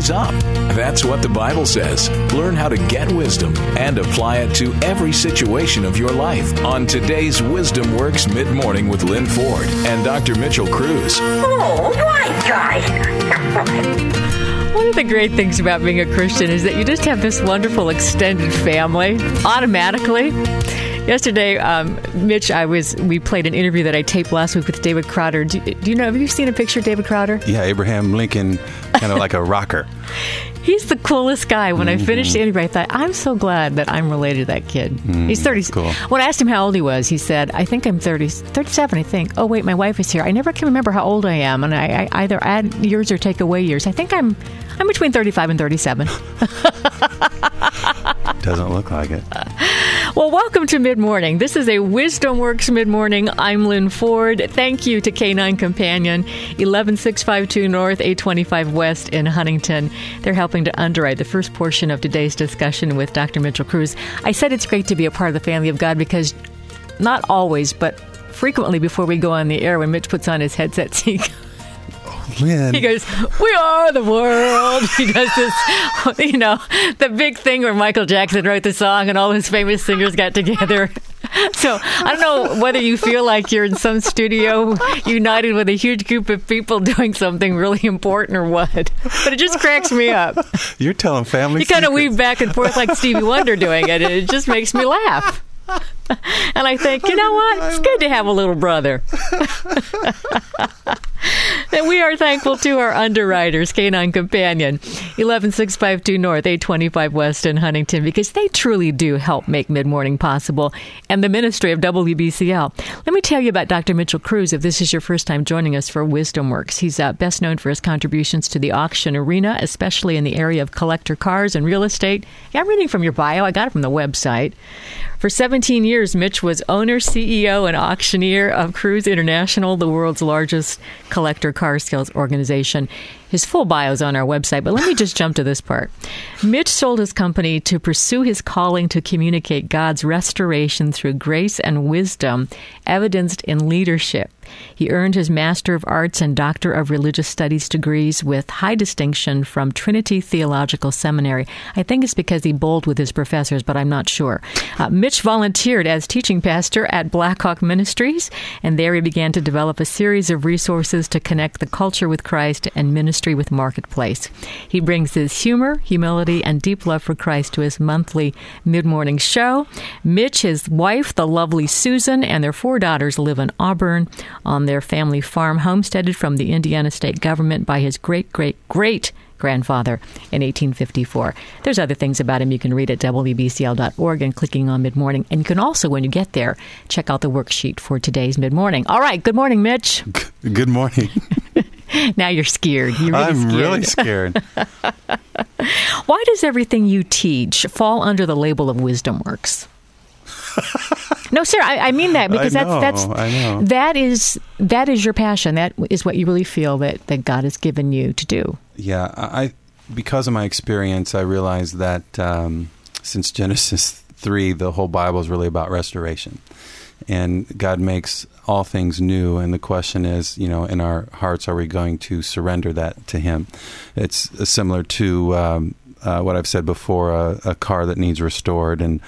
rise up. That's what the Bible says. Learn how to get wisdom and apply it to every situation of your life on today's Wisdom Works Mid-Morning with Lynn Ford and Dr. Mitchell Cruz. Oh, right, guys. One of the great things about being a Christian is that you just have this wonderful extended family automatically. Yesterday, Mitch, we played an interview that I taped last week with David Crowder. Do you know, have you seen a picture of David Crowder? Yeah, Abraham Lincoln, kind of like a rocker. He's the coolest guy. When I finished the interview, I thought, I'm so glad that I'm related to that kid. He's 30. Cool. When I asked him how old he was, he said, I think I'm 37, I think. Oh, wait, my wife is here. I never can remember how old I am, and I either add years or take away years. I think I'm between 35 and 37. Doesn't look like it. Well, welcome to Mid-Morning. This is a Wisdom Works Mid-Morning. I'm Lynn Ford. Thank you to K9 Companion, 11652 North, 825 West in Huntington. They're helping to underwrite the first portion of today's discussion with Dr. Mitchell Cruz. I said it's great to be a part of the family of God because not always, but frequently before we go on the air, when Mitch puts on his headset, he goes, we are the world. He does this, the big thing where Michael Jackson wrote the song and all his famous singers got together. So I don't know whether you feel like you're in some studio united with a huge group of people doing something really important or what. But it just cracks me up. You're telling family You kind of weave back and forth like Stevie Wonder doing it. It just makes me laugh. And I think, you know what? It's good to have a little brother. And we are thankful to our underwriters, K9 Companion, 11652 North, 825 West in Huntington, because they truly do help make Mid-Morning possible, and the ministry of WBCL. Let me tell you about Dr. Mitchell Cruz, if this is your first time joining us for Wisdom Works. He's best known for his contributions to the auction arena, especially in the area of collector cars and real estate. Yeah, I'm reading from your bio. I got it from the website. For 17 years, Mitch was owner, CEO, and auctioneer of Cruz International, the world's largest collector car sales organization. His full bio is on our website, but let me just jump to this part. Mitch sold his company to pursue his calling to communicate God's restoration through grace and wisdom, evidenced in leadership. He earned his Master of Arts and Doctor of Religious Studies degrees with high distinction from Trinity Theological Seminary. I think it's because he bowled with his professors, but I'm not sure. Mitch volunteered as teaching pastor at Blackhawk Ministries, and there he began to develop a series of resources to connect the culture with Christ and ministry with Marketplace. He brings his humor, humility, and deep love for Christ to his monthly mid-morning show. Mitch, his wife, the lovely Susan, and their 4 daughters live in Auburn on their family farm, homesteaded from the Indiana state government by his great-great-great-grandfather in 1854. There's other things about him you can read at WBCL.org and clicking on Mid-Morning. And you can also, when you get there, check out the worksheet for today's Mid-Morning. All right. Good morning, Mitch. Good morning. Now you're scared. You're really I'm scared. really scared. Why does everything you teach fall under the label of Wisdom Works? No, sir, I mean that because I know. that is your passion. That is what you really feel that God has given you to do. Yeah, because of my experience, I realized that since Genesis 3, the whole Bible is really about restoration. And God makes all things new, and the question is, in our hearts, are we going to surrender that to Him? It's similar to what I've said before, a car that needs restored, and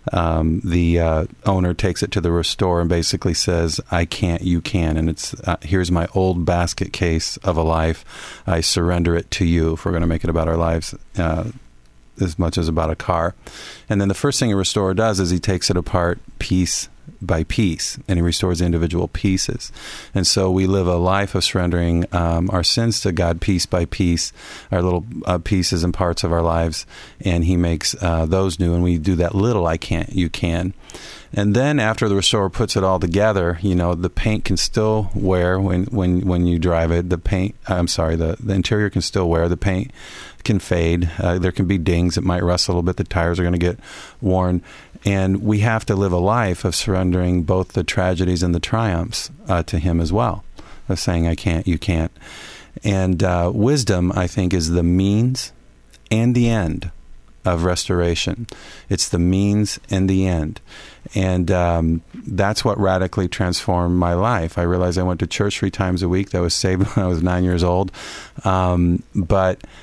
the owner takes it to the restorer and basically says, I can't, you can. And it's, here's my old basket case of a life. I surrender it to you, if we're going to make it about our lives as much as about a car. And then the first thing a restorer does is he takes it apart piece by piece, and he restores individual pieces. And so we live a life of surrendering our sins to God piece by piece, our little pieces and parts of our lives, and He makes those new, and we do that little I can't, you can. And then after the restorer puts it all together, the paint can still wear when you drive it. The interior can still wear. The paint can fade. There can be dings. It might rust a little bit. The tires are going to get worn. And we have to live a life of surrendering both the tragedies and the triumphs to Him as well, of saying, I can't, you can't. And wisdom, I think, is the means and the end of restoration. It's the means and the end. And that's what radically transformed my life. I realized I went to church 3 times a week. That was saved when I was 9 years old. But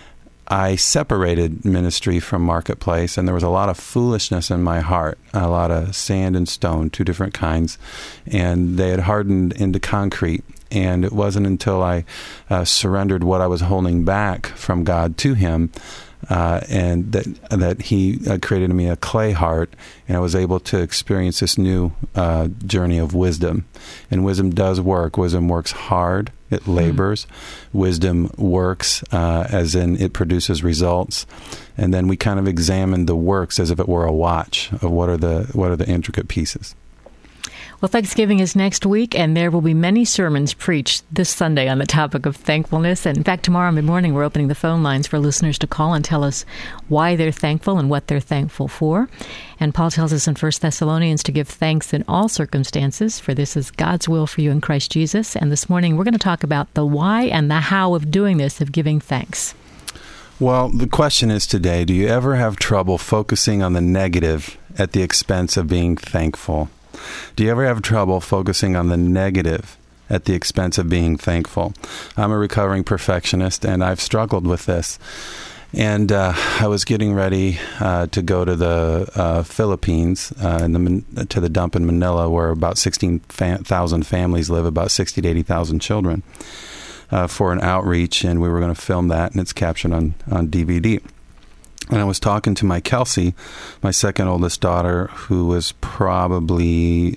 I separated ministry from marketplace, and there was a lot of foolishness in my heart, a lot of sand and stone, two different kinds, and they had hardened into concrete. And it wasn't until I surrendered what I was holding back from God to Him, and that He created in me a clay heart, and I was able to experience this new journey of wisdom. And wisdom does work. Wisdom works hard. It labors. Wisdom works, as in it produces results. And then we kind of examined the works as if it were a watch of what are the intricate pieces. Well, Thanksgiving is next week, and there will be many sermons preached this Sunday on the topic of thankfulness. And in fact, tomorrow mid-morning, we're opening the phone lines for listeners to call and tell us why they're thankful and what they're thankful for. And Paul tells us in 1 Thessalonians to give thanks in all circumstances, for this is God's will for you in Christ Jesus. And this morning, we're going to talk about the why and the how of doing this, of giving thanks. Well, the question is today, do you ever have trouble focusing on the negative at the expense of being thankful? Do you ever have trouble focusing on the negative at the expense of being thankful? I'm a recovering perfectionist, and I've struggled with this. And I was getting ready to go to the Philippines, to the dump in Manila, where about 16,000 families live, about 60 to 80,000 children, for an outreach, and we were going to film that, and it's captured on DVD. And I was talking to my Kelsey, my second oldest daughter, who was probably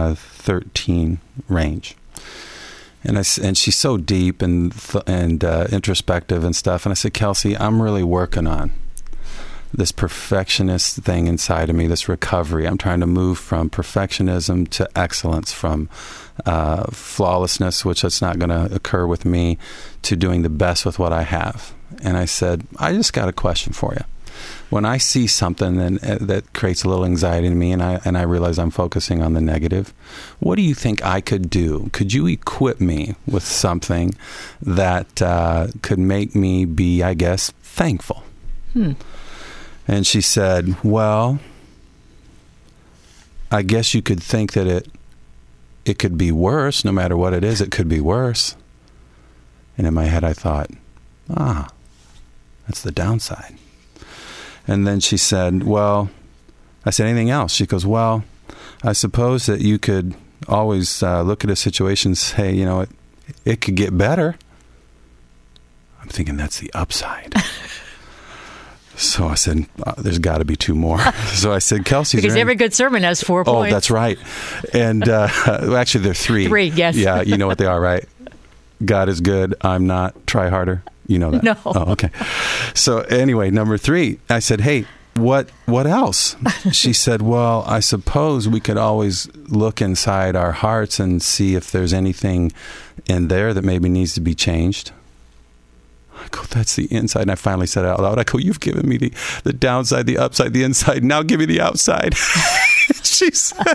13 range. And she's so deep and introspective and stuff. And I said, Kelsey, I'm really working on this perfectionist thing inside of me, this recovery. I'm trying to move from perfectionism to excellence, from flawlessness, which that's not going to occur with me, to doing the best with what I have. And I said, I just got a question for you. When I see something that creates a little anxiety in me, and I realize I'm focusing on the negative, what do you think I could do? Could you equip me with something that could make me be, I guess, thankful? And she said, well, I guess you could think that it could be worse. No matter what it is, it could be worse. And in my head, I thought, that's the downside. And then she said, well, I said, anything else? She goes, well, I suppose that you could always look at a situation and say, you know, it could get better. I'm thinking that's the upside. So I said, there's got to be two more. So I said, Kelsey, because every good sermon has 4 points. Oh, that's right. And actually, there are 3. 3, yes. Yeah, you know what they are, right? God is good. I'm not. Try harder. You know that. No. Oh, okay. So anyway, number 3, I said, hey, what else? She said, well, I suppose we could always look inside our hearts and see if there's anything in there that maybe needs to be changed. I go, that's the inside. And I finally said it out loud. I go, you've given me the downside, the upside, the inside. Now give me the outside. She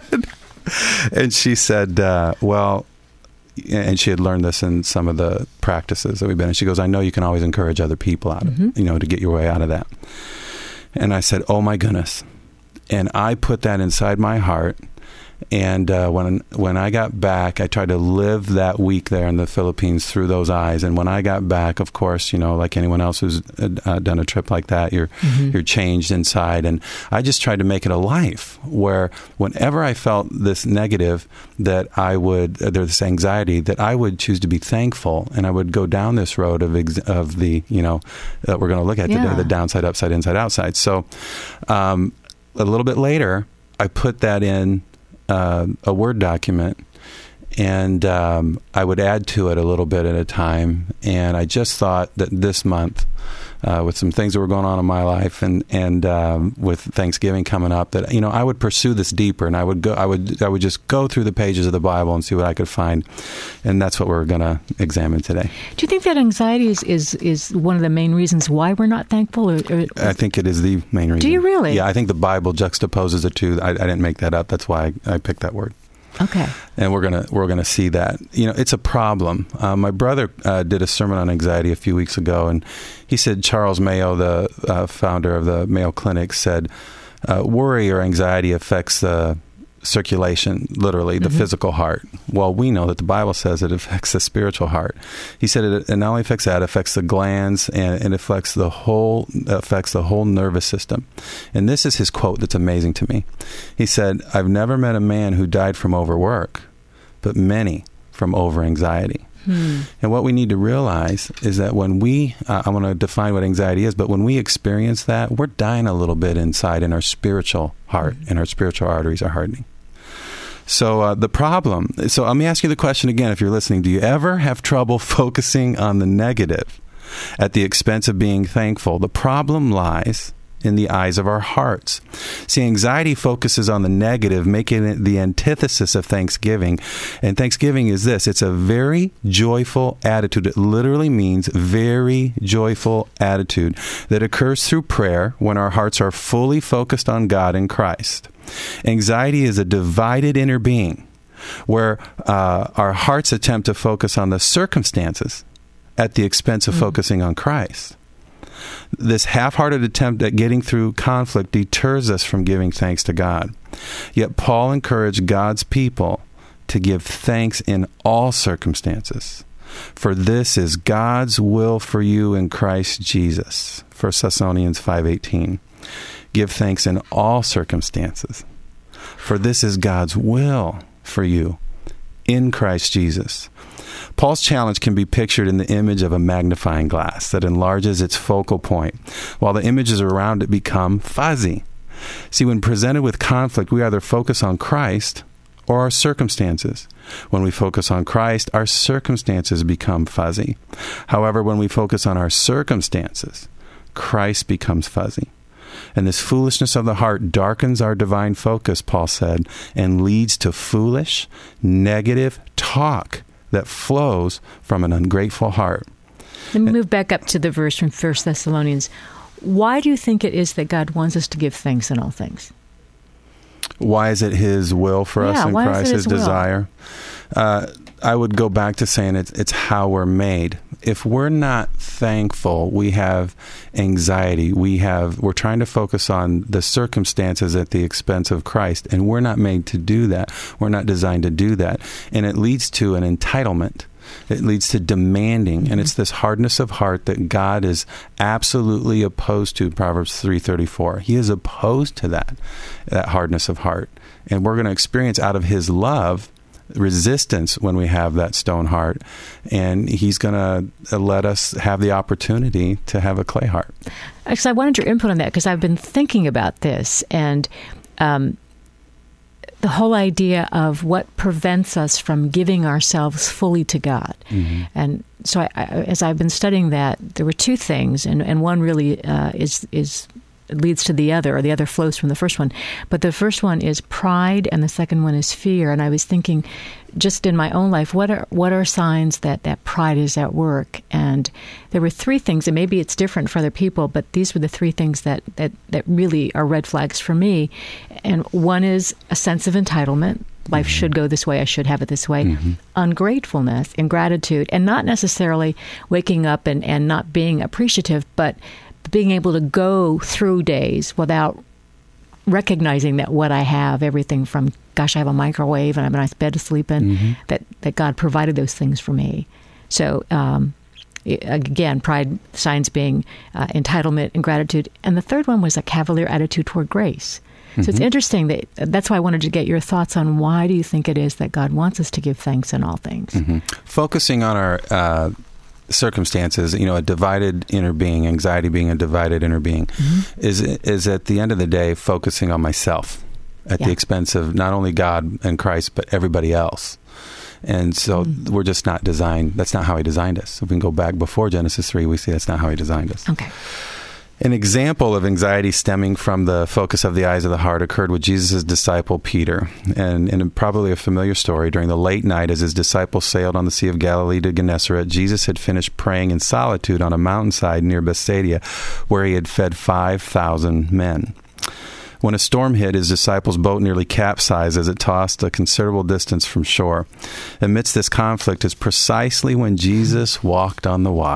said, well, and she had learned this in some of the practices that we've been in. She goes, I know you can always encourage other people out of, to get your way out of that. And I said, oh my goodness. And I put that inside my heart. And when I got back, I tried to live that week there in the Philippines through those eyes. And when I got back, of course, like anyone else who's done a trip like that, you're changed inside. And I just tried to make it a life where whenever I felt this negative, this anxiety, that I would choose to be thankful, and I would go down this road of the that we're going to look at today, the downside, upside, inside, outside. So a little bit later, I put that in a Word document, and I would add to it a little bit at a time. And I just thought that this month, with some things that were going on in my life, and with Thanksgiving coming up, that I would pursue this deeper, and I would just go through the pages of the Bible and see what I could find, and that's what we're going to examine today. Do you think that anxiety is one of the main reasons why we're not thankful? Or I think it is the main reason. Do you really? Yeah, I think the Bible juxtaposes the two. I didn't make that up. That's why I picked that word. Okay. And we're gonna see that. It's a problem. My brother did a sermon on anxiety a few weeks ago, and he said Charles Mayo, the founder of the Mayo Clinic, said worry or anxiety affects the circulation, literally, the physical heart. Well, we know that the Bible says it affects the spiritual heart. He said it not only affects that, it affects the glands, and it affects the whole nervous system. And this is his quote that's amazing to me. He said, "I've never met a man who died from overwork, but many from over-anxiety." And what we need to realize is that when we, I want to define what anxiety is, but when we experience that, we're dying a little bit inside in our spiritual heart, and our spiritual arteries are hardening. So let me ask you the question again, if you're listening. Do you ever have trouble focusing on the negative at the expense of being thankful? The problem lies in the eyes of our hearts. See, anxiety focuses on the negative, making it the antithesis of thanksgiving. And thanksgiving is this: it's a very joyful attitude. It literally means very joyful attitude that occurs through prayer when our hearts are fully focused on God and Christ. Anxiety is a divided inner being where our hearts attempt to focus on the circumstances at the expense of focusing on Christ. This half-hearted attempt at getting through conflict deters us from giving thanks to God. Yet Paul encouraged God's people to give thanks in all circumstances, for this is God's will for you in Christ Jesus. 1 Thessalonians 5:18. Give thanks in all circumstances, for this is God's will for you in Christ Jesus. Paul's challenge can be pictured in the image of a magnifying glass that enlarges its focal point, while the images around it become fuzzy. See, when presented with conflict, we either focus on Christ or our circumstances. When we focus on Christ, our circumstances become fuzzy. However, when we focus on our circumstances, Christ becomes fuzzy. And this foolishness of the heart darkens our divine focus, Paul said, and leads to foolish, negative talk that flows from an ungrateful heart. Let me move back up to the verse from 1 Thessalonians. Why do you think it is that God wants us to give thanks in all things? Why is it His will for us in Christ, His desire? I would go back to saying it's how we're made. If we're not thankful, we have anxiety. We're trying to focus on the circumstances at the expense of Christ, and we're not made to do that. We're not designed to do that. And it leads to an entitlement. It leads to demanding, and it's this hardness of heart that God is absolutely opposed to, Proverbs 3:34. He is opposed to that hardness of heart. And we're going to experience out of His love resistance when we have that stone heart, and He's going to let us have the opportunity to have a clay heart. Actually, I wanted your input on that because I've been thinking about this, and the whole idea of what prevents us from giving ourselves fully to God. And so as I've been studying that, there were two things, and one really leads to the other, or the other flows from the first one. But the first one is pride, and the second one is fear. And I was thinking, just in my own life, what are signs that pride is at work? And there were three things, and maybe it's different for other people, but these were the three things that really are red flags for me. And one is a sense of entitlement. Life should go this way. I should have it this way. Ungratefulness, ingratitude, and not necessarily waking up and not being appreciative, but being able to go through days without recognizing that what I have, everything from, gosh, I have a microwave and I have a nice bed to sleep in, that God provided those things for me. So, again, pride signs being entitlement, ingratitude. And the third one was a cavalier attitude toward grace. So it's interesting that's why I wanted to get your thoughts on why do you think it is that God wants us to give thanks in all things? Focusing on our circumstances, a divided inner being, anxiety being a divided inner being, is at the end of the day focusing on myself at the expense of not only God and Christ, but everybody else. And so we're just not designed, that's not how He designed us. If we can go back before Genesis 3, we see that's not how He designed us. Okay. An example of anxiety stemming from the focus of the eyes of the heart occurred with Jesus' disciple Peter. And in probably a familiar story, during the late night as His disciples sailed on the Sea of Galilee to Gennesaret, Jesus had finished praying in solitude on a mountainside near Bethsaida, where He had fed 5,000 men. When a storm hit, His disciples' boat nearly capsized as it tossed a considerable distance from shore. Amidst this conflict is precisely when Jesus walked on the water.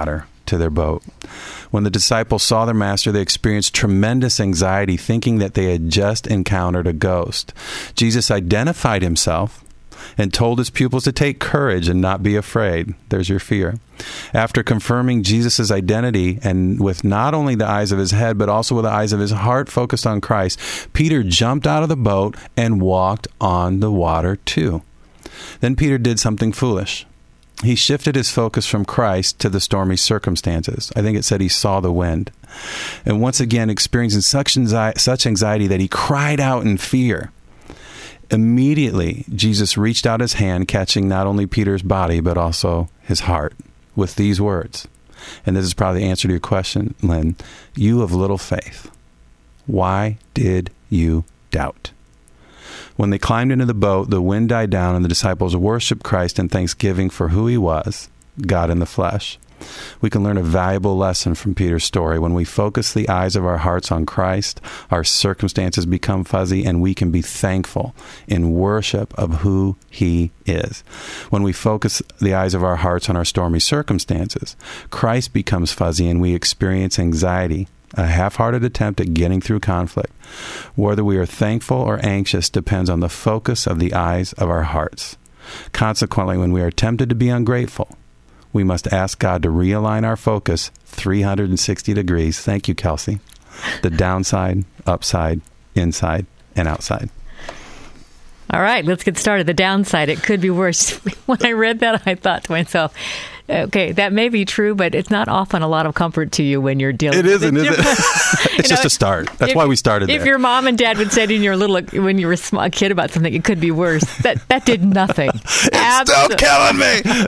to their boat. When the disciples saw their master, they experienced tremendous anxiety, thinking that they had just encountered a ghost. Jesus identified himself and told his pupils to take courage and not be afraid. There's your fear. After confirming Jesus' identity, and with not only the eyes of his head, but also with the eyes of his heart focused on Christ, Peter jumped out of the boat and walked on the water too. Then Peter did something foolish. He shifted his focus from Christ to the stormy circumstances. I think it said he saw the wind. And once again, experiencing such anxiety that he cried out in fear. Immediately, Jesus reached out his hand, catching not only Peter's body, but also his heart, with these words. And this is probably the answer to your question, Lynn. You of little faith, why did you doubt? When they climbed into the boat, the wind died down, and the disciples worshiped Christ in thanksgiving for who he was, God in the flesh. We can learn a valuable lesson from Peter's story. When we focus the eyes of our hearts on Christ, our circumstances become fuzzy, and we can be thankful in worship of who he is. When we focus the eyes of our hearts on our stormy circumstances, Christ becomes fuzzy, and we experience anxiety, a half-hearted attempt at getting through conflict. Whether we are thankful or anxious depends on the focus of the eyes of our hearts. Consequently, when we are tempted to be ungrateful, we must ask God to realign our focus 360 degrees. Thank you, Kelsey. The downside, upside, inside, and outside. All right, let's get started. The downside, it could be worse. When I read that, I thought to myself, okay, that may be true, but it's not often a lot of comfort to you when you're dealing with it. It isn't, is it? It's just a start. That's why we started there. If your mom and dad would say to you when you were a kid about something, it could be worse. That did nothing. It's still killing me.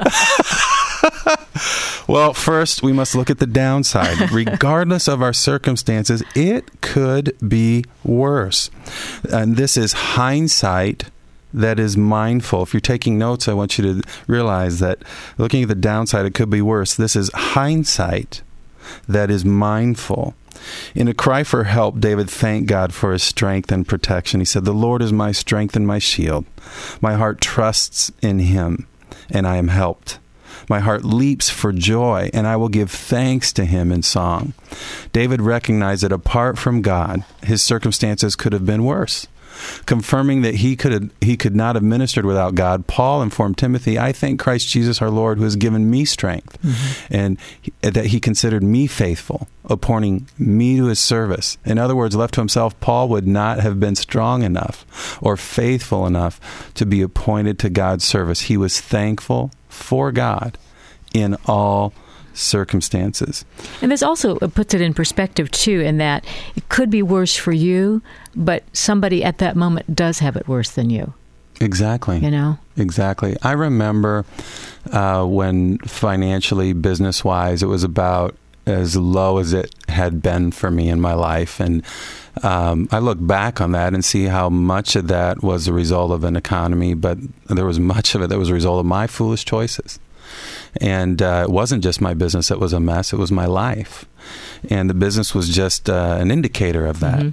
Well, first, we must look at the downside. Regardless of our circumstances, it could be worse. And this is hindsight that is mindful. If you're taking notes, I want you to realize that looking at the downside, it could be worse. This is hindsight that is mindful. In a cry for help, David thanked God for his strength and protection. He said, "The Lord is my strength and my shield. My heart trusts in him, and I am helped. My heart leaps for joy, and I will give thanks to him in song." David recognized that apart from God, his circumstances could have been worse. Confirming that he could not have ministered without God, Paul informed Timothy, "I thank Christ Jesus our Lord, who has given me strength, and that he considered me faithful, appointing me to his service." In other words, left to himself, Paul would not have been strong enough or faithful enough to be appointed to God's service. He was thankful for God in all circumstances. And this also puts it in perspective, too, in that it could be worse for you, but somebody at that moment does have it worse than you. Exactly. You know? Exactly. I remember when financially, business-wise, it was about as low as it had been for me in my life. And I look back on that and see how much of that was a result of an economy, but there was much of it that was a result of my foolish choices. And it wasn't just my business that was a mess, it was my life. And the business was just an indicator of that.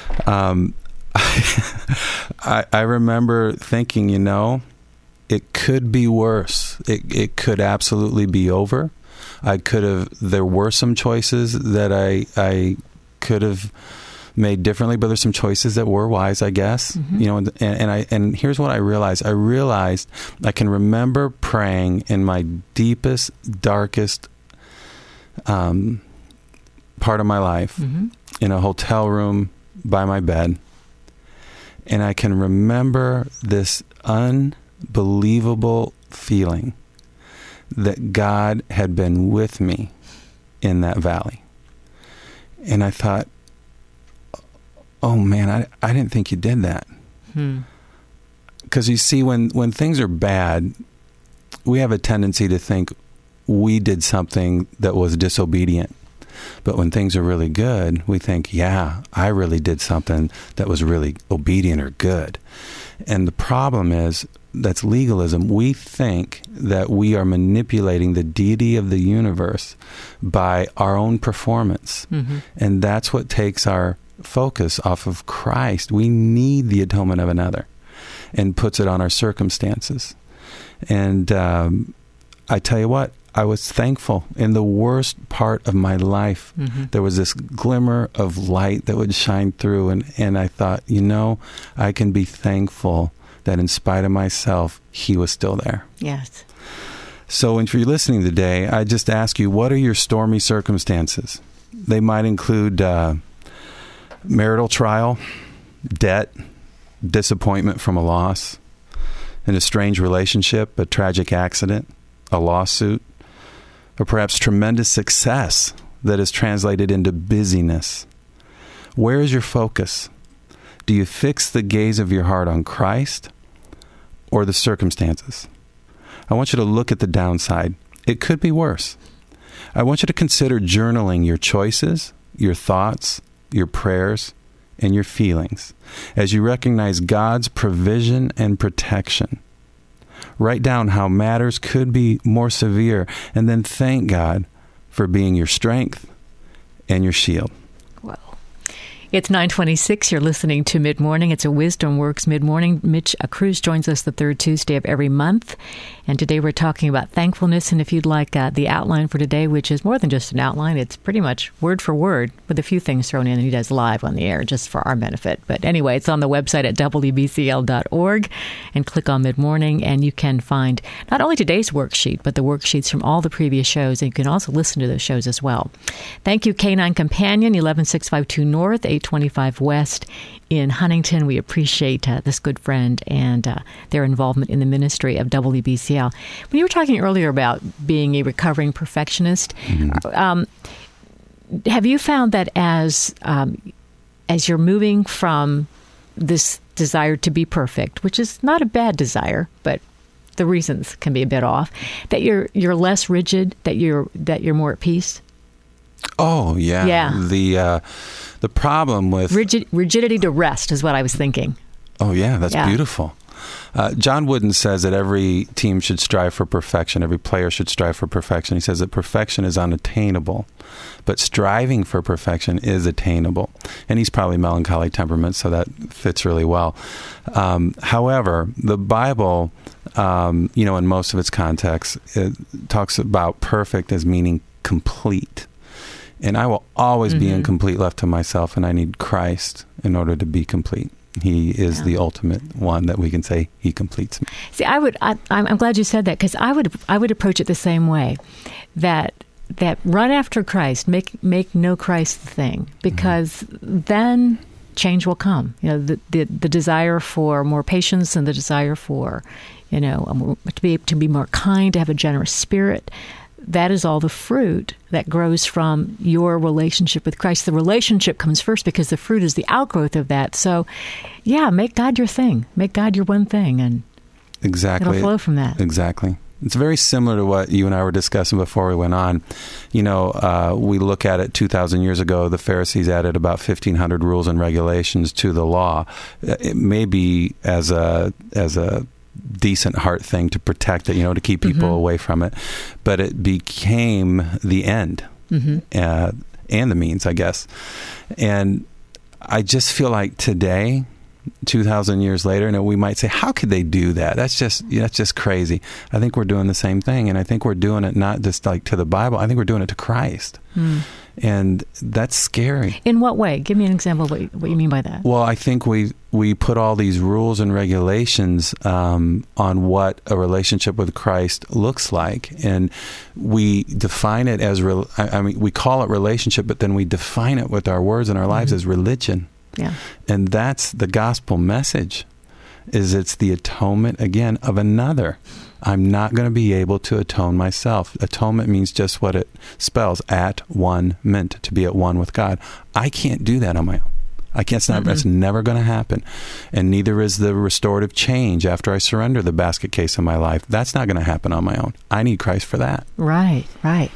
I remember thinking, it could be worse. It could absolutely be over. There were some choices that I could have made differently, but there's some choices that were wise, I guess. And here's what I realized. I realized I can remember praying in my deepest, darkest part of my life in a hotel room by my bed. And I can remember this unbelievable feeling that God had been with me in that valley. And I thought, oh man, I didn't think you did that. Because you see, when things are bad, we have a tendency to think we did something that was disobedient. But when things are really good, we think, yeah, I really did something that was really obedient or good. And the problem is, that's legalism. We think that we are manipulating the deity of the universe by our own performance. And that's what takes our focus off of Christ. We need the atonement of another, and puts it on our circumstances. And I tell you what, I was thankful. In the worst part of my life, there was this glimmer of light that would shine through. And I thought, I can be thankful that in spite of myself, he was still there. Yes. So if you're listening today, I just ask you, what are your stormy circumstances? They might include marital trial, debt, disappointment from a loss, an estranged relationship, a tragic accident, a lawsuit, or perhaps tremendous success that is translated into busyness. Where is your focus? Do you fix the gaze of your heart on Christ or the circumstances? I want you to look at the downside. It could be worse. I want you to consider journaling your choices, your thoughts, your prayers, and your feelings as you recognize God's provision and protection. Write down how matters could be more severe, and then thank God for being your strength and your shield. It's 9:26. You're listening to Mid-Morning. It's a Wisdom Works Mid-Morning. Mitch Cruz joins us the third Tuesday of every month. And today we're talking about thankfulness. And if you'd like the outline for today, which is more than just an outline, it's pretty much word for word with a few things thrown in. And he does live on the air just for our benefit. But anyway, it's on the website at wbcl.org, and click on Mid-Morning. And you can find not only today's worksheet, but the worksheets from all the previous shows. And you can also listen to those shows as well. Thank you, Canine Companion, 11652 North, 825 West in Huntington. We appreciate this good friend and their involvement in the ministry of WBCL. When you were talking earlier about being a recovering perfectionist, have you found that as you're moving from this desire to be perfect, which is not a bad desire, but the reasons can be a bit off, that you're less rigid, that you're more at peace? Oh, yeah. Yeah. The problem with... rigidity to rest is what I was thinking. Oh, yeah. That's beautiful. John Wooden says that every team should strive for perfection. Every player should strive for perfection. He says that perfection is unattainable, but striving for perfection is attainable. And he's probably melancholy temperament, so that fits really well. However, the Bible, in most of its context, it talks about perfect as meaning complete. And I will always be incomplete left to myself, and I need Christ in order to be complete. He is the ultimate one that we can say he completes me. See, I'm glad you said that, because I would approach it the same way, that run after Christ, make no Christ the thing, because then change will come. The desire for more patience and the desire for to be more kind, to have a generous spirit. That is all the fruit that grows from your relationship with Christ. The relationship comes first because the fruit is the outgrowth of that. So, make God your thing. Make God your one thing, and it'll flow from that. Exactly. It's very similar to what you and I were discussing before we went on. We look at it 2,000 years ago, the Pharisees added about 1,500 rules and regulations to the law. It may be as a decent heart thing to protect it, to keep people away from it. But it became the end and the means, I guess. And I just feel like today, 2,000 years later, we might say, how could they do that? That's just crazy. I think we're doing the same thing. And I think we're doing it not just like to the Bible. I think we're doing it to Christ. And that's scary. In what way? Give me an example of what you mean by that. Well, I think we put all these rules and regulations on what a relationship with Christ looks like. And we define it as, we call it relationship, but then we define it with our words and our lives as religion. Yeah. And that's the gospel message, is it's the atonement, again, of another. I'm not going to be able to atone myself. Atonement means just what it spells, at one meant, to be at one with God. I can't do that on my own. I can't. That's never going to happen. And neither is the restorative change after I surrender the basket case of my life. That's not going to happen on my own. I need Christ for that. Right.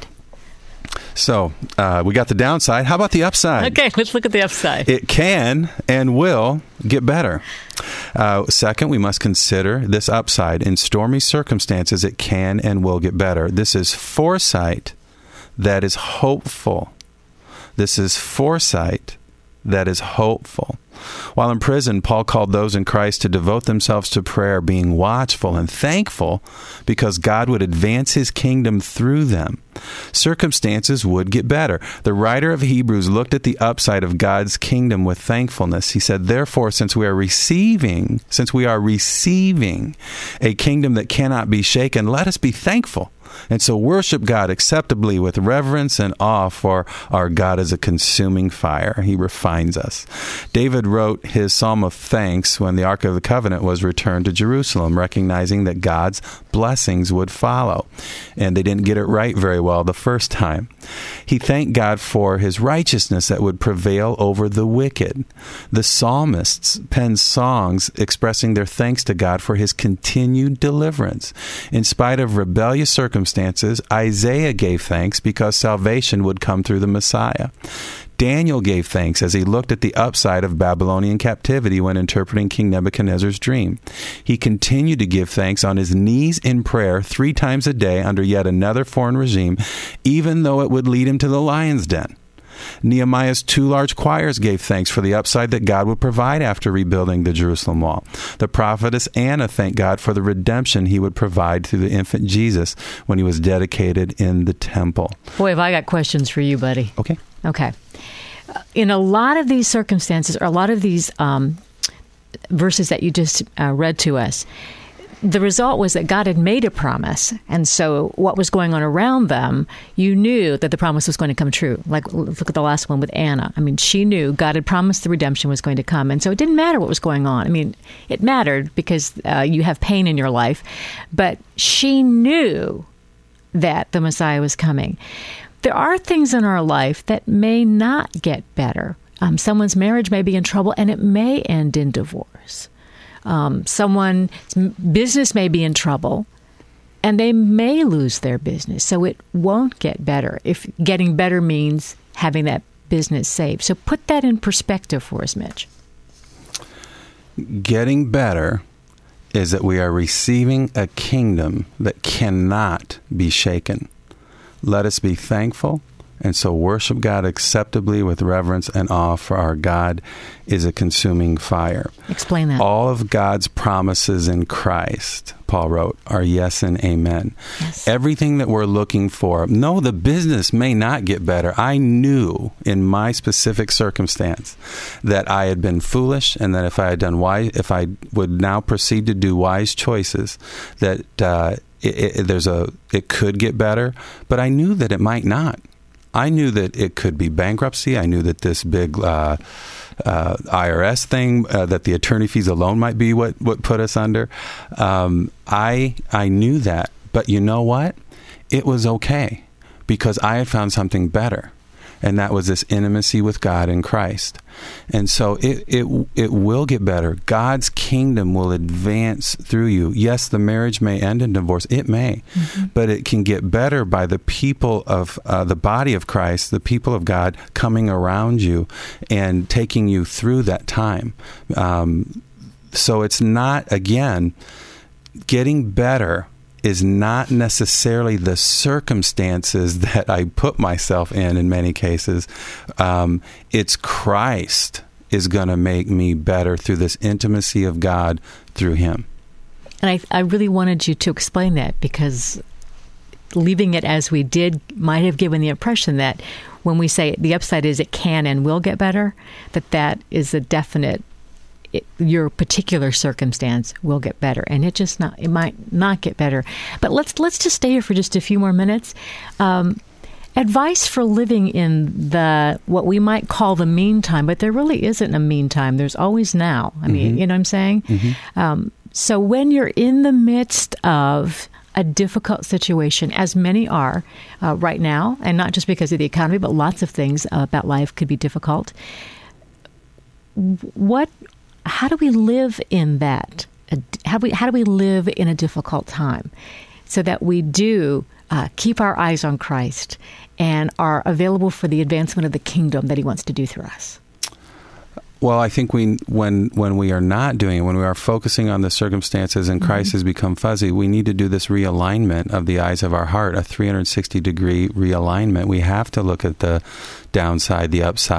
So we got the downside. How about the upside? Okay, let's look at the upside. It can and will get better. Second, we must consider this upside. In stormy circumstances, it can and will get better. This is foresight that is hopeful. This is foresight that is hopeful. While in prison, Paul called those in Christ to devote themselves to prayer, being watchful and thankful because God would advance his kingdom through them. Circumstances would get better. The writer of Hebrews looked at the upside of God's kingdom with thankfulness. He said, therefore, since we are receiving a kingdom that cannot be shaken, let us be thankful. And so worship God acceptably with reverence and awe, for our God is a consuming fire. He refines us. David wrote his Psalm of Thanks when the Ark of the Covenant was returned to Jerusalem, recognizing that God's blessings would follow. And they didn't get it right very well the first time. He thanked God for his righteousness that would prevail over the wicked. The psalmists penned songs expressing their thanks to God for his continued deliverance. In spite of rebellious circumstances, Isaiah gave thanks because salvation would come through the Messiah. Daniel gave thanks as he looked at the upside of Babylonian captivity when interpreting King Nebuchadnezzar's dream. He continued to give thanks on his knees in prayer 3 times a day under yet another foreign regime, even though it would lead him to the lion's den. Nehemiah's 2 large choirs gave thanks for the upside that God would provide after rebuilding the Jerusalem wall. The prophetess Anna thanked God for the redemption he would provide through the infant Jesus when he was dedicated in the temple. Boy, have I got questions for you, buddy. Okay. In a lot of these circumstances, or a lot of these verses that you just read to us, the result was that God had made a promise. And so what was going on around them, you knew that the promise was going to come true. Like, look at the last one with Anna. I mean, she knew God had promised the redemption was going to come. And so it didn't matter what was going on. I mean, it mattered because you have pain in your life. But she knew that the Messiah was coming. There are things in our life that may not get better. Someone's marriage may be in trouble and it may end in divorce. Someone's business may be in trouble and they may lose their business. So it won't get better if getting better means having that business saved. So put that in perspective for us, Mitch. Getting better is that we are receiving a kingdom that cannot be shaken. Let us be thankful, and so worship God acceptably with reverence and awe, for our God is a consuming fire. Explain that. All of God's promises in Christ, Paul wrote, are yes and amen. Yes. Everything that we're looking for. No, the business may not get better. I knew in my specific circumstance that I had been foolish, and that if I would now proceed to do wise choices, that it could get better, but I knew that it might not. I knew that it could be bankruptcy. I knew that this big IRS thing, that the attorney fees alone might be what put us under. I knew that, but you know what? It was okay because I had found something better. And that was this intimacy with God in Christ. And so it will get better. God's kingdom will advance through you. Yes, the marriage may end in divorce. It may. Mm-hmm. But it can get better by the people of the body of Christ, the people of God coming around you and taking you through that time. So it's not, again, getting better is not necessarily the circumstances that I put myself in many cases. It's Christ is going to make me better through this intimacy of God through Him. And I really wanted you to explain that, because leaving it as we did might have given the impression that when we say the upside is it can and will get better, that is a definite, your particular circumstance will get better, and it might not get better. But let's just stay here for just a few more minutes. Advice for living in what we might call the meantime, but there really isn't a meantime. There's always now. I mean, you know what I'm saying? Mm-hmm. So when you're in the midst of a difficult situation, as many are right now, and not just because of the economy, but lots of things about life could be difficult. How do we live in that? How do we live in a difficult time so that we do keep our eyes on Christ and are available for the advancement of the kingdom that He wants to do through us? Well, I think when we are not doing it, when we are focusing on the circumstances and Christ has become fuzzy, we need to do this realignment of the eyes of our heart, a 360-degree realignment. We have to look at the downside, the upside,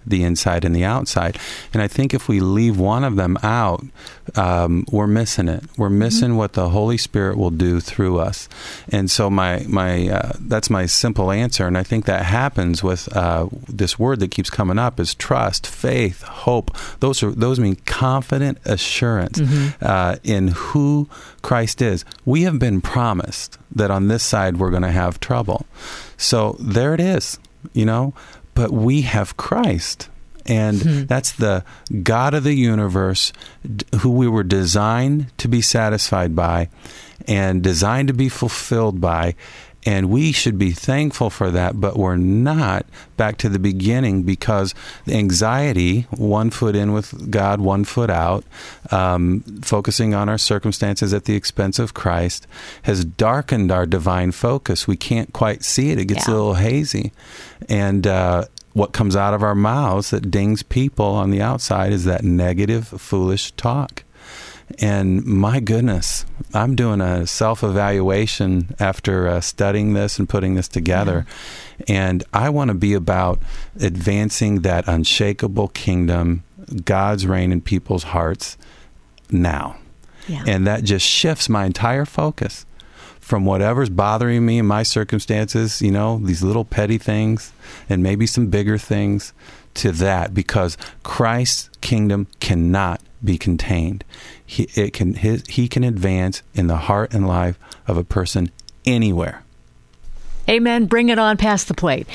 the inside and the outside. And I think if we leave one of them out, we're missing it. We're missing what the Holy Spirit will do through us. And so that's my simple answer. And I think that happens with this word that keeps coming up is trust, faith, hope. Those mean confident assurance in who Christ is. We have been promised that on this side we're going to have trouble. So there it is, but we have Christ. And that's the God of the universe who we were designed to be satisfied by and designed to be fulfilled by. And we should be thankful for that, but we're not, back to the beginning, because the anxiety, one foot in with God, one foot out, focusing on our circumstances at the expense of Christ, has darkened our divine focus. We can't quite see it. It gets a little hazy. And what comes out of our mouths that dings people on the outside is that negative, foolish talk. And my goodness, I'm doing a self-evaluation after studying this and putting this together. And I want to be about advancing that unshakable kingdom, God's reign in people's hearts now. Yeah. And that just shifts my entire focus from whatever's bothering me in my circumstances, these little petty things and maybe some bigger things, to that, because Christ's kingdom cannot be contained. He can advance in the heart and life of a person anywhere. Amen. Bring it on past the plate.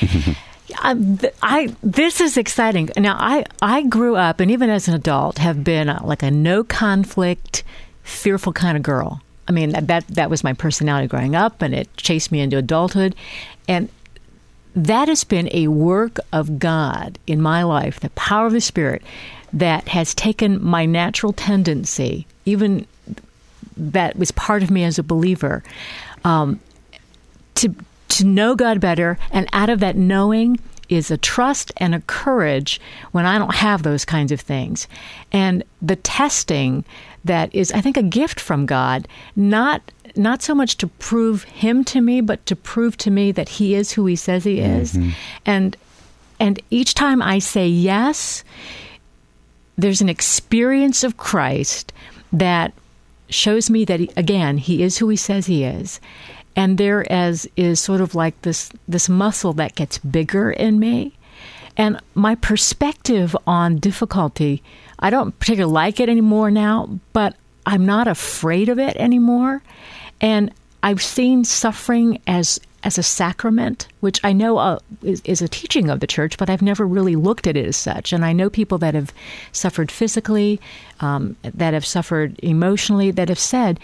This is exciting. Now, I grew up, and even as an adult, have been like a no conflict, fearful kind of girl. I mean, that was my personality growing up, and it chased me into adulthood. And that has been a work of God in my life, the power of the Spirit, that has taken my natural tendency, even that was part of me as a believer, to know God better. And out of that knowing is a trust and a courage when I don't have those kinds of things. And the testing that is, I think, a gift from God, not so much to prove Him to me, but to prove to me that He is who He says He is. And each time I say yes, there's an experience of Christ that shows me that, He is who He says He is. And there is sort of like this muscle that gets bigger in me. And my perspective on difficulty, I don't particularly like it anymore now, but I'm not afraid of it anymore. And I've seen suffering as a sacrament, which I know is a teaching of the church, but I've never really looked at it as such. And I know people that have suffered physically, that have suffered emotionally, that have said,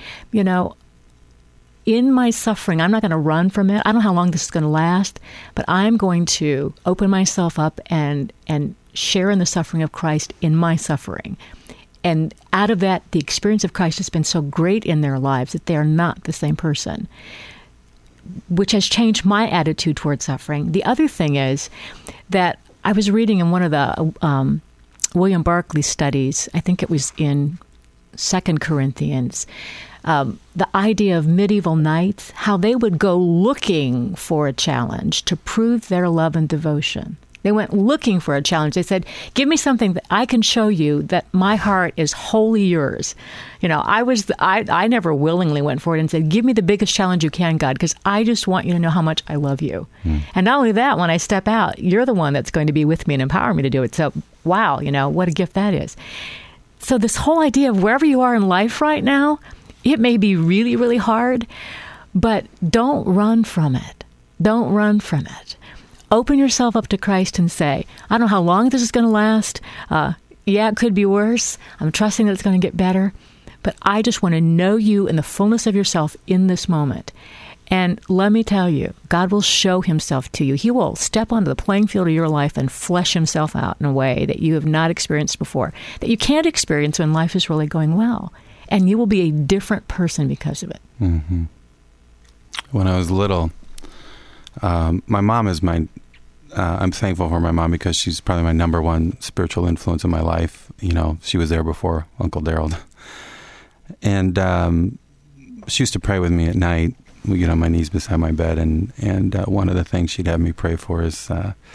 in my suffering, I'm not going to run from it. I don't know how long this is going to last, but I'm going to open myself up and share in the suffering of Christ in my suffering. And out of that, the experience of Christ has been so great in their lives that they are not the same person, which has changed my attitude towards suffering. The other thing is that I was reading in one of the William Barclay studies, I think it was in 2 Corinthians, the idea of medieval knights, how they would go looking for a challenge to prove their love and devotion. They went looking for a challenge. They said, give me something that I can show you that my heart is wholly yours. I never willingly went for it and said, give me the biggest challenge you can, God, because I just want you to know how much I love you. And not only that, when I step out, you're the one that's going to be with me and empower me to do it. So, wow, what a gift that is. So this whole idea of wherever you are in life right now, it may be really, really hard, but don't run from it. Don't run from it. Open yourself up to Christ and say, I don't know how long this is going to last. It could be worse. I'm trusting that it's going to get better. But I just want to know you in the fullness of yourself in this moment. And let me tell you, God will show Himself to you. He will step onto the playing field of your life and flesh Himself out in a way that you have not experienced before, that you can't experience when life is really going well. And you will be a different person because of it. Mm-hmm. When I was little, my mom is I'm thankful for my mom because she's probably my number one spiritual influence in my life. She was there before Uncle Daryl. And she used to pray with me at night, my knees beside my bed. And one of the things she'd have me pray for is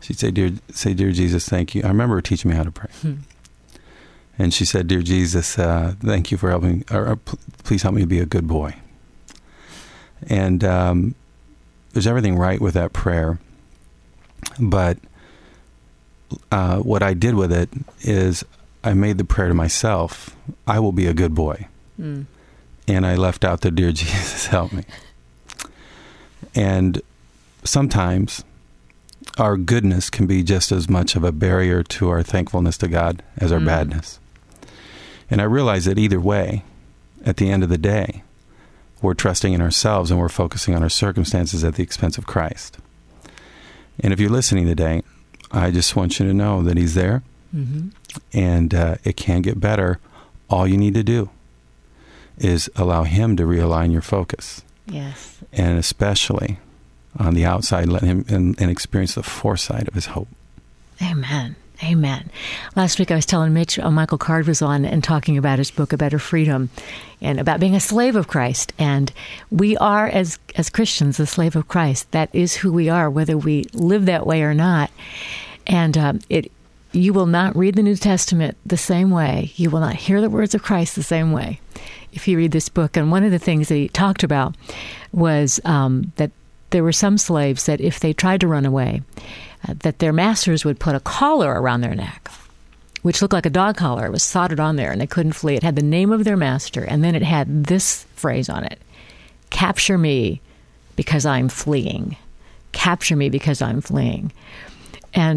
She'd say, Dear Jesus, thank you. I remember her teaching me how to pray. And she said, Dear Jesus, thank you for helping, or please help me be a good boy. And there's everything right with that prayer. But what I did with it is I made the prayer to myself, I will be a good boy. And I left out the Dear Jesus, help me. And sometimes our goodness can be just as much of a barrier to our thankfulness to God as our badness. And I realize that either way, at the end of the day, we're trusting in ourselves and we're focusing on our circumstances at the expense of Christ. And if you're listening today, I just want you to know that He's there, and it can get better. All you need to do is allow Him to realign your focus. Yes. And especially on the outside, let Him and experience the foresight of His hope. Amen. Amen. Last week I was telling Mitch, Michael Card was on and talking about his book, A Better Freedom, and about being a slave of Christ. And we are, as Christians, a slave of Christ. That is who we are, whether we live that way or not. And you will not read the New Testament the same way. You will not hear the words of Christ the same way if you read this book. And one of the things that he talked about was that there were some slaves that if they tried to run away, that their masters would put a collar around their neck, which looked like a dog collar. It was soldered on there, and they couldn't flee. It had the name of their master, and then it had this phrase on it: "Capture me because I'm fleeing. Capture me because I'm fleeing." And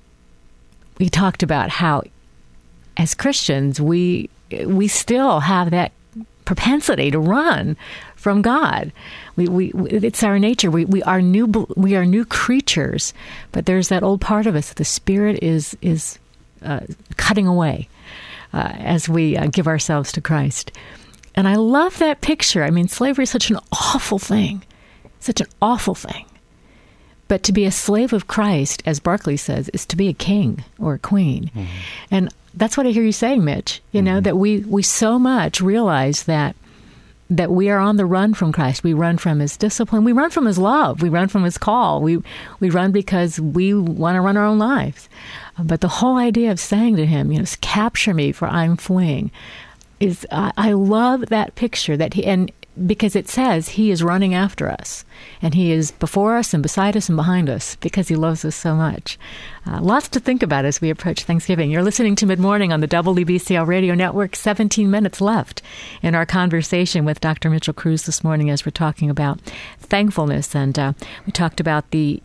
we talked about how, as Christians, we still have that propensity to run from God. It's our nature. We are new creatures, but there's that old part of us. The Spirit is cutting away as we give ourselves to Christ. And I love that picture. I mean, slavery is such an awful thing, such an awful thing. But to be a slave of Christ, as Barclay says, is to be a king or a queen. And that's what I hear you saying, Mitch. You know, that we so much realize that we are on the run from Christ. We run from His discipline. We run from His love. We run from His call. We run because we want to run our own lives. But the whole idea of saying to Him, capture me for I'm fleeing, is I love that picture and because it says He is running after us, and He is before us and beside us and behind us because He loves us so much. Lots to think about as we approach Thanksgiving. You're listening to Mid-Morning on the WBCL Radio Network. 17 minutes left in our conversation with Dr. Mitchell Cruz this morning as we're talking about thankfulness. And we talked about the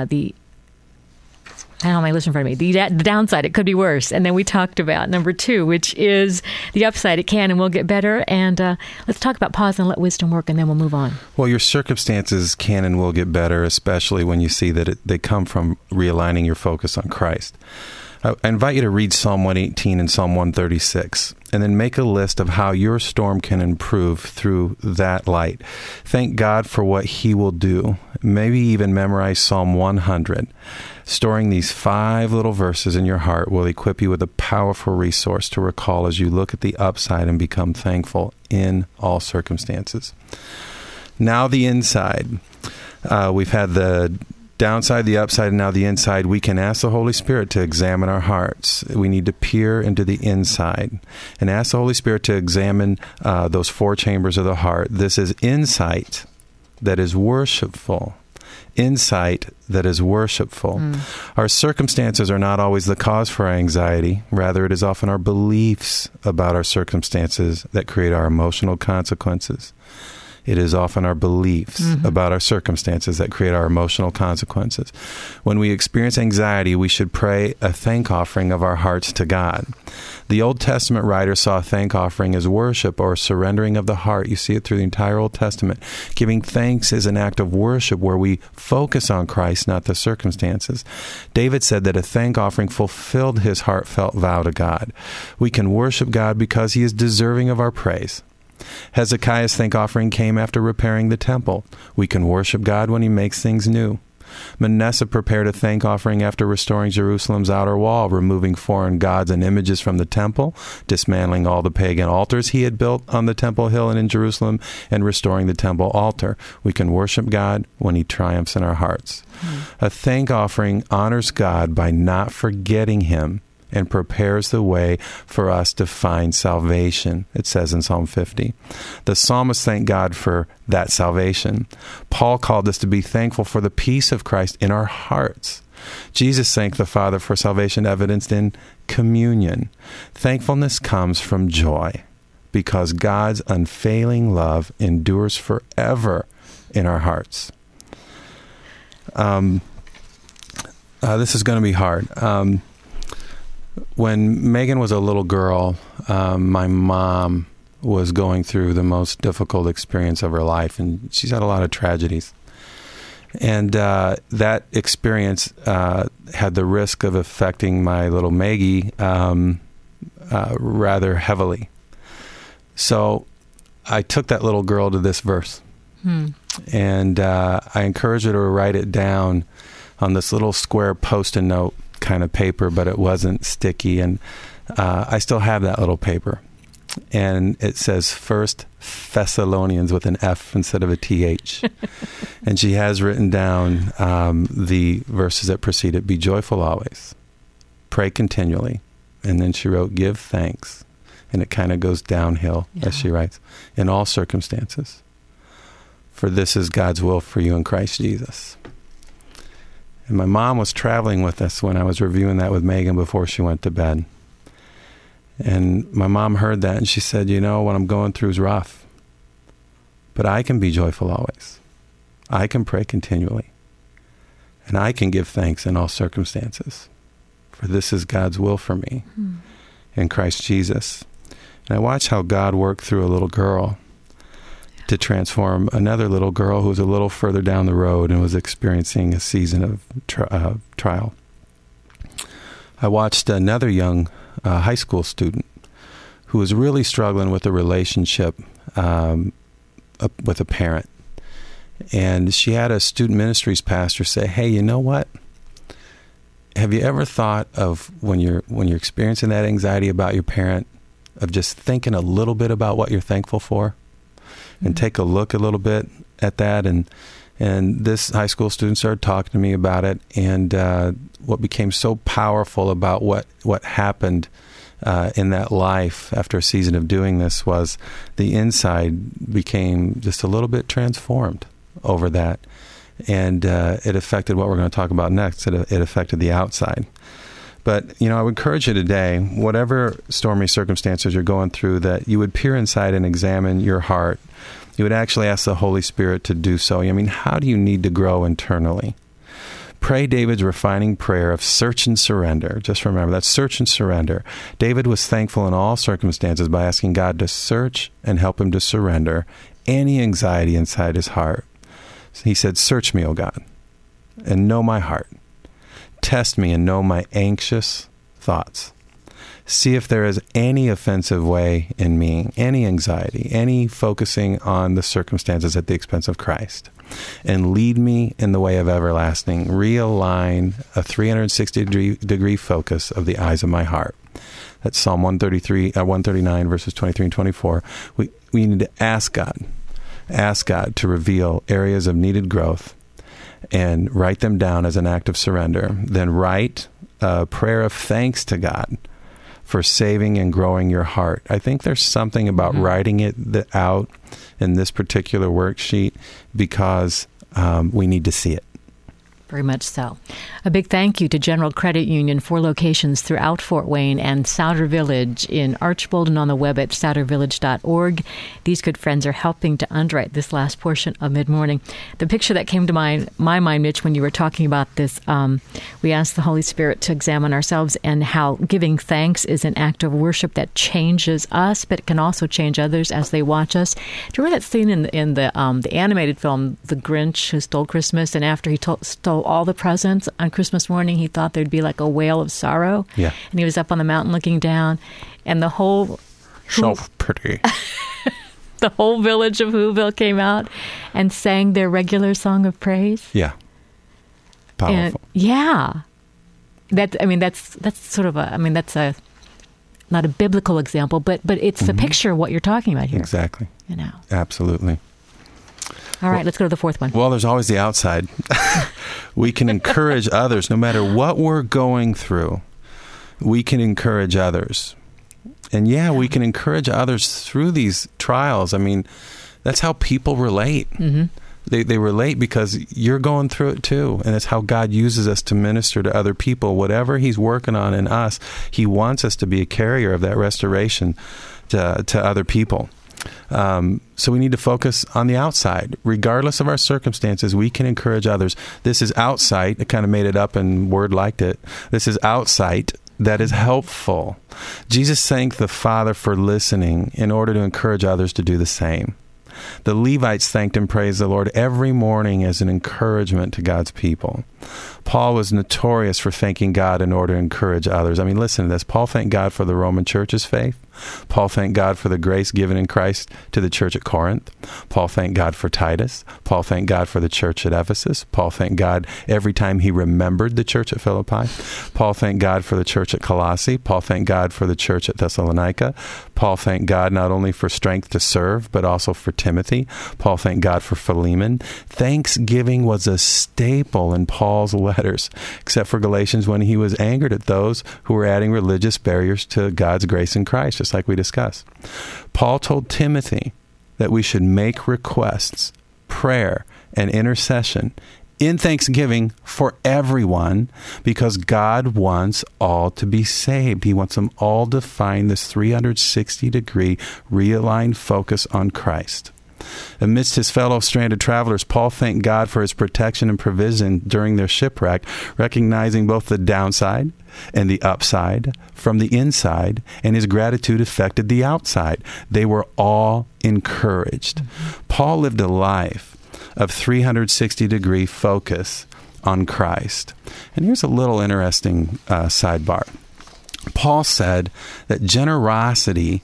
I don't have my list in front of me. The downside, it could be worse. And then we talked about number 2, which is the upside. It can and will get better. And let's talk about pause and let wisdom work, and then we'll move on. Well, your circumstances can and will get better, especially when you see that they come from realigning your focus on Christ. I invite you to read Psalm 118 and Psalm 136, and then make a list of how your storm can improve through that light. Thank God for what He will do. Maybe even memorize Psalm 100. Storing these 5 little verses in your heart will equip you with a powerful resource to recall as you look at the upside and become thankful in all circumstances. Now the inside. We've had the downside, the upside, and now the inside. We can ask the Holy Spirit to examine our hearts. We need to peer into the inside and ask the Holy Spirit to examine those 4 chambers of the heart. This is insight that is worshipful. Insight that is worshipful. Our circumstances are not always the cause for our anxiety. Rather, it is often our beliefs about our circumstances that create our emotional consequences. It is often our beliefs about our circumstances that create our emotional consequences. When we experience anxiety, we should pray a thank offering of our hearts to God. The Old Testament writer saw a thank offering as worship or surrendering of the heart. You see it through the entire Old Testament. Giving thanks is an act of worship where we focus on Christ, not the circumstances. David said that a thank offering fulfilled his heartfelt vow to God. We can worship God because He is deserving of our praise. Hezekiah's thank offering came after repairing the temple. We can worship God when He makes things new. Manasseh prepared a thank offering after restoring Jerusalem's outer wall, removing foreign gods and images from the temple, dismantling all the pagan altars he had built on the temple hill and in Jerusalem, and restoring the temple altar. We can worship God when he triumphs in our hearts. A thank offering honors God by not forgetting him and prepares the way for us to find salvation, it says in Psalm 50. The psalmist thanked God for that salvation. Paul called us to be thankful for the peace of Christ in our hearts. Jesus thanked the Father for salvation evidenced in communion. Thankfulness comes from joy because God's unfailing love endures forever in our hearts. This is going to be hard. When Megan was a little girl, my mom was going through the most difficult experience of her life, and she's had a lot of tragedies. And that experience had the risk of affecting my little Maggie rather heavily. So I took that little girl to this verse, and I encouraged her to write it down on this little square Post-it note kind of paper, but it wasn't sticky, and I still have that little paper, and it says First Thessalonians with an F instead of a TH. And she has written down the verses that precede it: be joyful always, pray continually, and then she wrote give thanks, and it kind of goes downhill as she writes, in all circumstances, for this is God's will for you in Christ Jesus. And my mom was traveling with us when I was reviewing that with Megan before she went to bed. And my mom heard that, and she said, you know, what I'm going through is rough, but I can be joyful always. I can pray continually, and I can give thanks in all circumstances, for this is God's will for me in Christ Jesus. And I watched how God worked through a little girl to transform another little girl who was a little further down the road and was experiencing a season of trial. I watched another young high school student who was really struggling with a relationship with a parent. And she had a student ministries pastor say, hey, you know what? Have you ever thought of when you're experiencing that anxiety about your parent, of just thinking a little bit about what you're thankful for? And take a look a little bit at that. And this high school student started talking to me about it. And what became so powerful about what happened in that life after a season of doing this was the inside became just a little bit transformed over that. And it affected what we're going to talk about next. It affected the outside. But, you know, I would encourage you today, whatever stormy circumstances you're going through, that you would peer inside and examine your heart. You would actually ask the Holy Spirit to do so. I mean, how do you need to grow internally? Pray David's refining prayer of search and surrender. Just remember, that's search and surrender. David was thankful in all circumstances by asking God to search and help him to surrender any anxiety inside his heart. He said, search me, O God, and know my heart. Test me and know my anxious thoughts. See if there is any offensive way in me, any anxiety, any focusing on the circumstances at the expense of Christ. And lead me in the way of everlasting. Realign a 360-degree focus of the eyes of my heart. That's Psalm 139, verses 23 and 24. We need to ask God to reveal areas of needed growth and write them down as an act of surrender. Then write a prayer of thanks to God for saving and growing your heart. I think there's something about writing it out in this particular worksheet because we need to see it. Very much so. A big thank you to General Credit Union, 4 locations throughout Fort Wayne and Souder Village in Archbold and on the web at soudervillage.org. These good friends are helping to underwrite this last portion of Mid-Morning. The picture that came to my mind, Mitch, when you were talking about this, we asked the Holy Spirit to examine ourselves and how giving thanks is an act of worship that changes us, but it can also change others as they watch us. Do you remember that scene in the animated film, The Grinch Who Stole Christmas, and after he stole all the presents on Christmas morning, he thought there'd be like a wail of sorrow. Yeah. And he was up on the mountain looking down, and the whole... So pretty. The whole village of Whoville came out and sang their regular song of praise. Yeah. powerful. That's sort of that's a not a biblical example, but it's the picture of what you're talking about here. Exactly. Absolutely. All right, let's go to the fourth one. Well, there's always the outside. We can encourage others no matter what we're going through. We can encourage others. And we can encourage others through these trials. I mean, that's how people relate. Mm-hmm. They relate because you're going through it too. And it's how God uses us to minister to other people. Whatever He's working on in us, He wants us to be a carrier of that restoration to other people. So we need to focus on the outside. Regardless of our circumstances, we can encourage others. This is outside. I kind of made it up and Word liked it. This is outside that is helpful. Jesus thanked the Father for listening in order to encourage others to do the same. The Levites thanked and praised the Lord every morning as an encouragement to God's people. Paul was notorious for thanking God in order to encourage others. I mean, listen to this. Paul thanked God for the Roman church's faith. Paul thanked God for the grace given in Christ to the church at Corinth. Paul thanked God for Titus. Paul thanked God for the church at Ephesus. Paul thanked God every time he remembered the church at Philippi. Paul thanked God for the church at Colossae. Paul thanked God for the church at Thessalonica. Paul thanked God not only for strength to serve, but also for Timothy. Paul thanked God for Philemon. Thanksgiving was a staple in Paul's letters, except for Galatians when he was angered at those who were adding religious barriers to God's grace in Christ, just like we discussed. Paul told Timothy that we should make requests, prayer, and intercession in thanksgiving for everyone, because God wants all to be saved. He wants them all to find this 360-degree realigned focus on Christ. Amidst his fellow stranded travelers, Paul thanked God for His protection and provision during their shipwreck, recognizing both the downside and the upside from the inside, and his gratitude affected the outside. They were all encouraged. Paul lived a life of 360-degree focus on Christ. And here's a little interesting sidebar. Paul said that generosity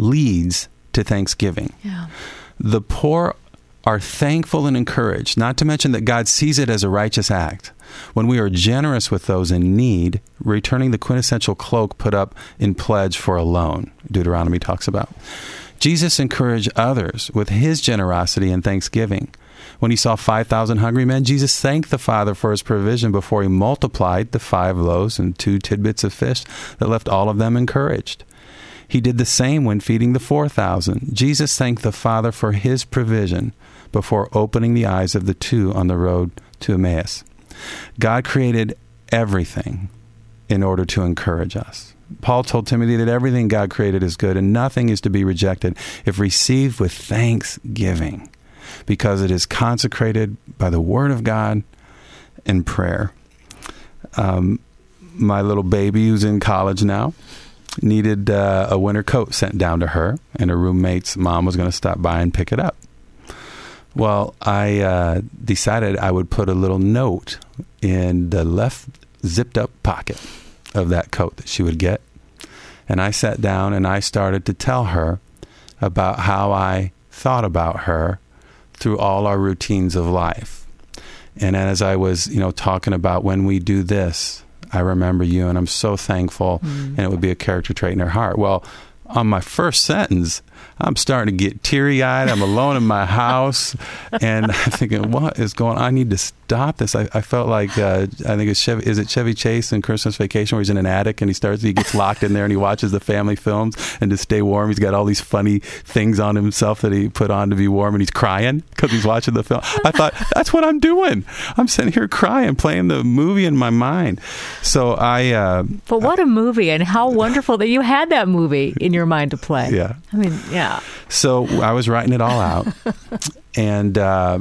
leads to thanksgiving. Yeah. The poor are thankful and encouraged, not to mention that God sees it as a righteous act. When we are generous with those in need, returning the quintessential cloak put up in pledge for a loan, Deuteronomy talks about. Jesus encouraged others with His generosity and thanksgiving. When He saw 5,000 hungry men, Jesus thanked the Father for His provision before He multiplied the 5 loaves and 2 tidbits of fish that left all of them encouraged. He did the same when feeding the 4,000. Jesus thanked the Father for His provision before opening the eyes of the 2 on the road to Emmaus. God created everything in order to encourage us. Paul told Timothy that everything God created is good and nothing is to be rejected if received with thanksgiving, because it is consecrated by the Word of God and prayer. My little baby, who's in college now, needed a winter coat sent down to her, and her roommate's mom was going to stop by and pick it up. Well, I decided I would put a little note in the left zipped-up pocket of that coat that she would get. And I sat down and I started to tell her about how I thought about her through all our routines of life. And as I was, talking about when we do this, I remember you, and I'm so thankful, and it would be a character trait in her heart. Well, on my first sentence, I'm starting to get teary-eyed. I'm alone in my house, and I'm thinking, what is going on? I need to stop this. I felt like, I think it's Chevy Chase in Christmas Vacation, where he's in an attic, and he gets locked in there, and he watches the family films, and to stay warm, he's got all these funny things on himself that he put on to be warm, and he's crying because he's watching the film. I thought, that's what I'm doing. I'm sitting here crying, playing the movie in my mind. So But what a movie, and how wonderful that you had that movie in your mind to play. Yeah. I mean, yeah. So I was writing it all out, and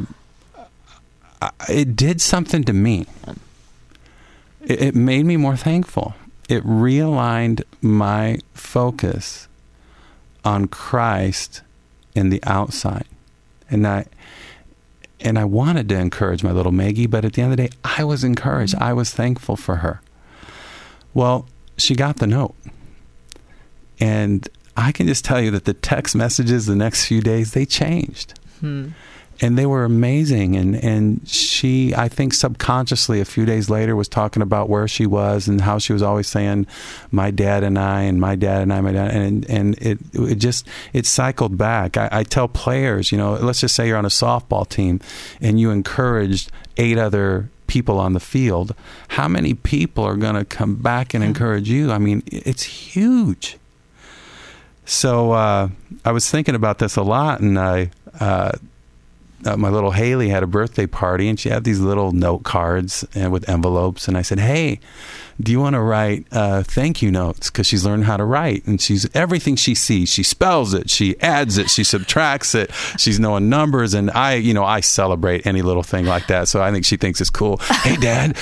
it did something to me. It made me more thankful. It realigned my focus on Christ in the outside. And I wanted to encourage my little Maggie, but at the end of the day, I was encouraged. I was thankful for her. Well, she got the note. And I can just tell you that the text messages the next few days, they changed. they were amazing. And she, I think subconsciously, a few days later, was talking about where she was and how she was always saying, my dad and I, and my dad and I, my dad. And it cycled back. I tell players, let's just say you're on a softball team and you encouraged 8 other people on the field. How many people are going to come back and encourage you? I mean, it's huge. So I was thinking about this a lot, and my little Haley had a birthday party, and she had these little note cards with envelopes, and I said, hey, do you want to write thank you notes? Because she's learned how to write, and everything she sees, she spells it, she adds it, she subtracts it, she's knowing numbers, and I celebrate any little thing like that, so I think she thinks it's cool. Hey, Dad,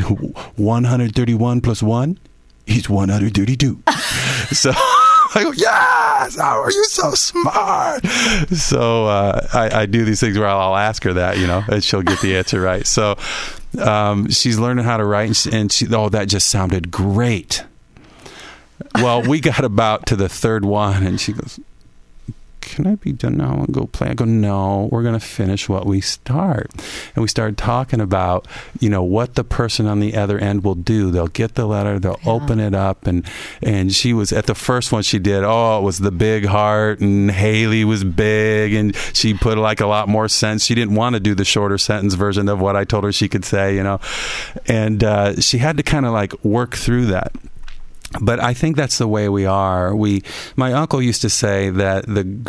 131 plus 1 is 132. So I go, yes! How are you so smart? So I do these things where I'll ask her that, and she'll get the answer right. So she's learning how to write, and that just sounded great. Well, we got about to the third one, and she goes, can I be done now and go play? I go, no, we're going to finish what we start. And we started talking about, what the person on the other end will do. They'll get the letter, they'll open it up. And she was, at the first one she did, it was the big heart, and Haley was big, and she put like a lot more sense. She didn't want to do the shorter sentence version of what I told her she could say, and she had to kind of like work through that. But I think that's the way we are. My uncle used to say that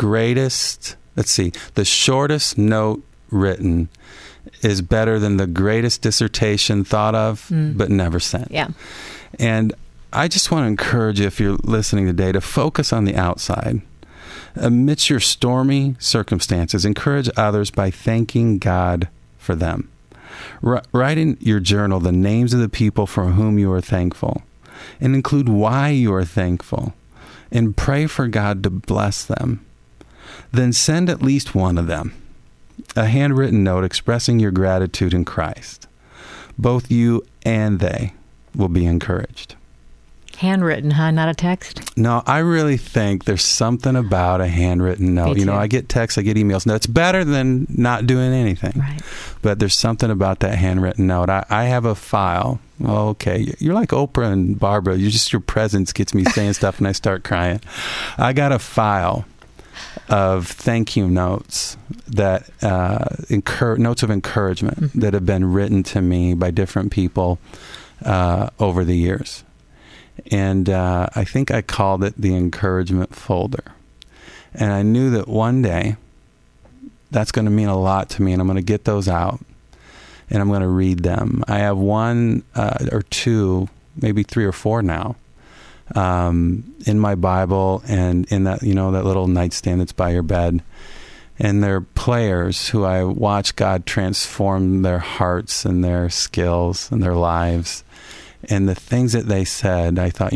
the shortest note written is better than the greatest dissertation thought of, but never sent. Yeah. And I just want to encourage you, if you're listening today, to focus on the outside. Amidst your stormy circumstances, encourage others by thanking God for them. Write in your journal the names of the people for whom you are thankful, and include why you are thankful, and pray for God to bless them. Then send at least one of them a handwritten note expressing your gratitude in Christ. Both you and they will be encouraged. Handwritten, huh? Not a text? No, I really think there's something about a handwritten note. I get texts, I get emails. No, it's better than not doing anything. Right. But there's something about that handwritten note. I have a file. Okay, you're like Oprah and Barbara. Your presence gets me saying stuff and I start crying. I got a file of thank you notes that notes of encouragement that have been written to me by different people over the years. And I think I called it the encouragement folder. And I knew that one day that's going to mean a lot to me, and I'm going to get those out and I'm going to read them. I have one or two, maybe 3 or 4 now, in my Bible and in that, that little nightstand that's by your bed. And they're players who I watch God transform their hearts and their skills and their lives. And the things that they said, I thought,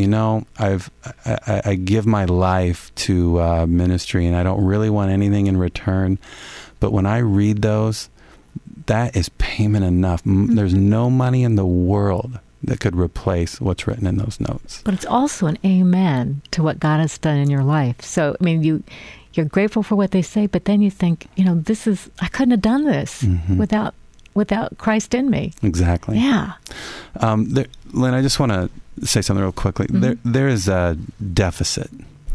I give my life to ministry, and I don't really want anything in return. But when I read those, that is payment enough. There's no money in the world that could replace what's written in those notes. But it's also an amen to what God has done in your life. So, you're grateful for what they say, but then you think, I couldn't have done this without Christ in me. Exactly. Yeah. Lynn, I just want to say something real quickly. There is a deficit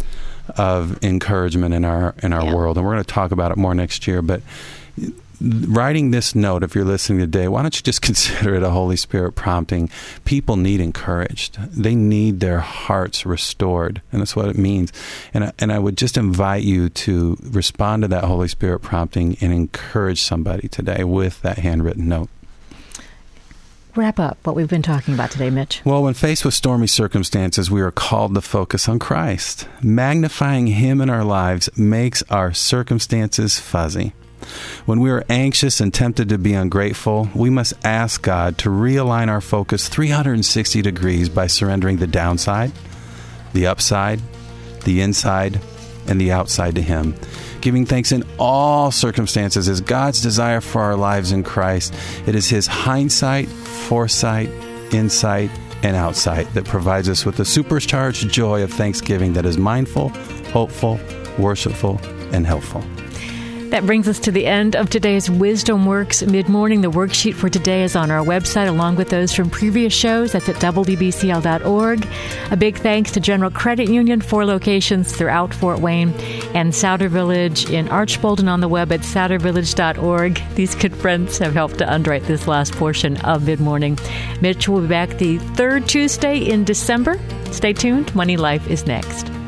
of encouragement in our world, and we're going to talk about it more next year. But writing this note, if you're listening today, why don't you just consider it a Holy Spirit prompting? People need encouraged. They need their hearts restored, and that's what it means. And I would just invite you to respond to that Holy Spirit prompting and encourage somebody today with that handwritten note. Wrap up what we've been talking about today, Mitch. Well, when faced with stormy circumstances, we are called to focus on Christ. Magnifying Him in our lives makes our circumstances fuzzy. When we are anxious and tempted to be ungrateful, we must ask God to realign our focus 360 degrees by surrendering the downside, the upside, the inside, and the outside to Him. Giving thanks in all circumstances is God's desire for our lives in Christ. It is His hindsight, foresight, insight, and outsight that provides us with the supercharged joy of thanksgiving that is mindful, hopeful, worshipful, and helpful. That brings us to the end of today's Wisdom Works Mid-Morning. The worksheet for today is on our website, along with those from previous shows. That's at WDBCL.org. A big thanks to General Credit Union, 4 locations throughout Fort Wayne, and Souder Village in Archbold, and on the web at soudervillage.org. These good friends have helped to underwrite this last portion of Mid-Morning. Mitch will be back the third Tuesday in December. Stay tuned. Money Life is next.